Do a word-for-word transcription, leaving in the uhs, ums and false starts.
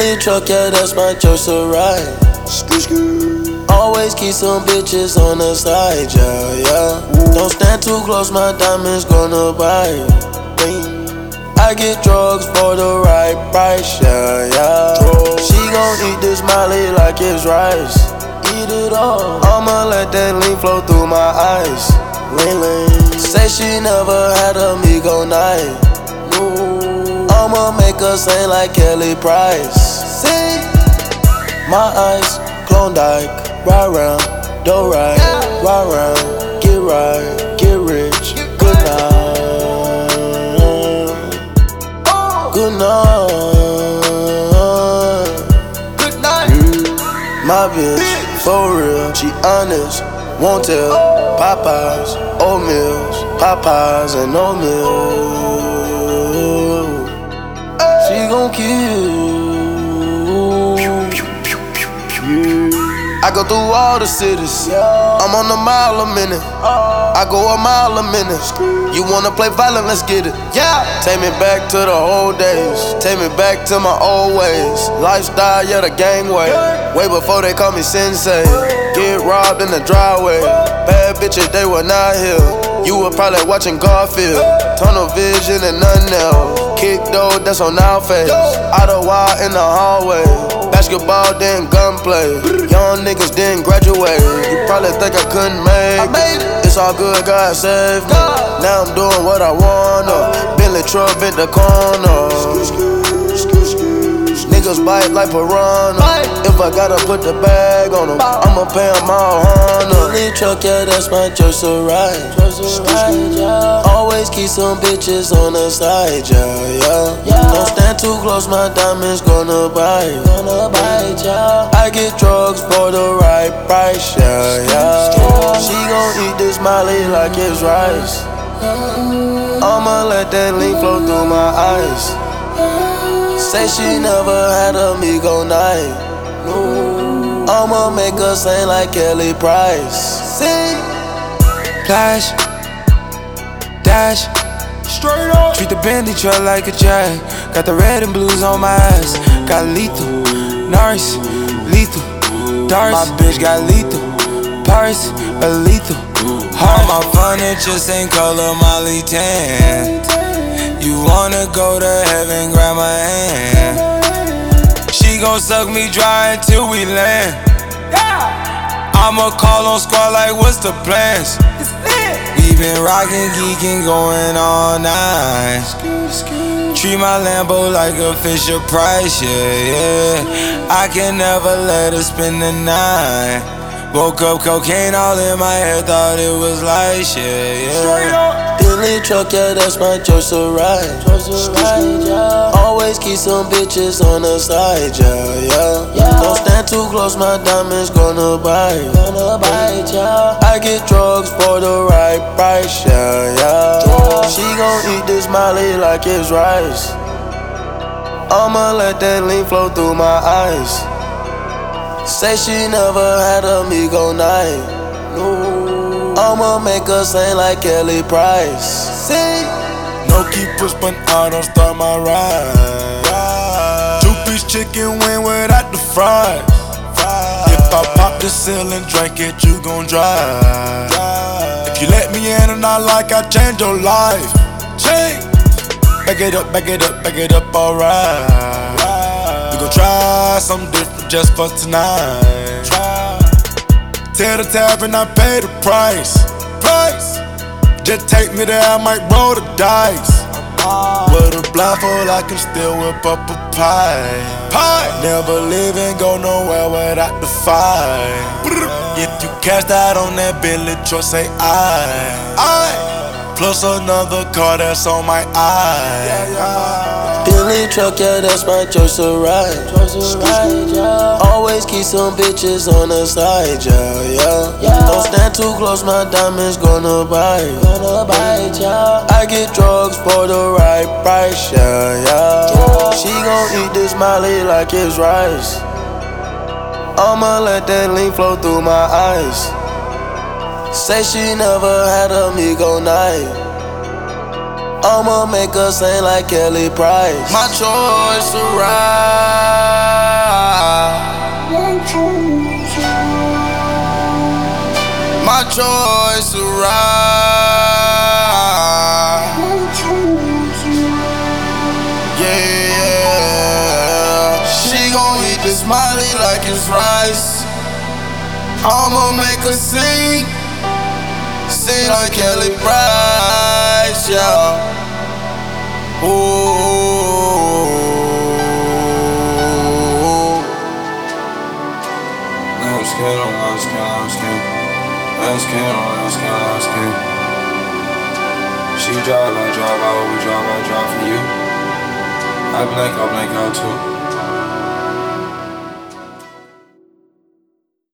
Bentley truck, yeah, that's my choice to ride. Always keep some bitches on the side, yeah, yeah. Don't stand too close, my diamonds gonna bite. I get drugs for the right price, yeah, yeah. She gon' eat this Molly like it's rice. Eat it all. I'ma let that lean flow through my eyes. Lean, lean. Say she never had a Migo night. I'ma make her sing like Kelly Price. Sing. My eyes, Klondike, ride round, do right, ride round, get right, get rich, good night, good night, good night. My bitch, for real, she honest, won't tell. Popeyes, oatmeals, Popeyes and oatmeal. She gon' kill. I go through all the cities. I'm on a mile a minute. I go a mile a minute. You wanna play violent? Let's get it. Yeah. Take me back to the old days. Take me back to my old ways. Lifestyle, yeah, the gangway. Way before they call me sensei. Get robbed in the driveway. Bad bitches, they were not here. You were probably watching Garfield. Tunnel vision and nothing else. Kick though, that's on our face. Out of wild in the hallway. Basketball, then gunplay. Young niggas didn't graduate. You probably think I couldn't make it. It's all good, God saved me. Now I'm doing what I wanna. Bentley truck in the corner. Niggas bite like piranha. If I gotta put the bag on them, I'ma pay them all honor. Bentley truck, yeah, that's my choice to ride. Always keep some bitches on the side, yeah, yeah. Don't stand too close, my diamonds gonna bite. I get drugs for the right price, yeah, yeah. She gon' eat this Molly like it's rice. I'ma let that lean flow through my eyes. Say she never had a Migo night. I'ma make her sing like Kelly Price. Sing. Flash, dash, straight up. Treat the Bentley truck like a jag. Got the red and blues on my ass. Got lethal, Norris, lethal, darts. My bitch got lethal, Paris, a lethal. All my furniture same color, Molly tan. You wanna go to heaven, grab my hand. She gon' suck me dry until we land. I'ma call on squad like what's the plans? We been rockin', geekin', going all night. Treat my Lambo like a Fisher Price, yeah, yeah. I can never let her spend the night. Woke up, cocaine all in my head, thought it was light, yeah, yeah. Bentley truck, yeah, that's my choice to ride. Always keep some bitches on the side, yeah, yeah. Don't stand too close, my diamonds gonna bite. I get drugs for the right price, yeah, yeah. She gon' eat this Molly like it's rice. I'ma let that lean flow through my eyes. Say she never had a Migo night. I'ma make her sing like Kelly Price. Sing. No key push button, I don't start my ride. Two-piece chicken wing without the fries. If I pop the seal and drink it, you gon' drive. If you let me in and I like, I change your life. Change. Back it up, back it up, back it up, alright. We gon' try something different just for tonight. Tell the tab and I pay the price. Price. Just take me there, I might roll the dice. With a blindfold, I can still whip up a pie. Pie. Never live and go nowhere without the fight. If you cashed out on that Bentley truck, say I. I. Plus another car that's on my eye. Bentley truck, yeah, that's my choice to ride. Always keep some bitches on the side, yeah, yeah. Don't stand too close, my diamonds gonna bite. I get drugs for the right price, yeah, yeah. She gon' eat this Molly like it's rice. I'ma let that lean flow through my eyes. Say she never had a Migo night. I'ma make her sing like Kelly Price. My choice to ride. choice to ride. Yeah, she gon' eat the smiley like it's rice. I'ma make her sing, sing like Kelly Price, yeah. Ooh. Last kid on last kid, last kid. Last kid on last kid, last kid. She drive, I drive, I always drive, I drive for you. I blank, I blank out too.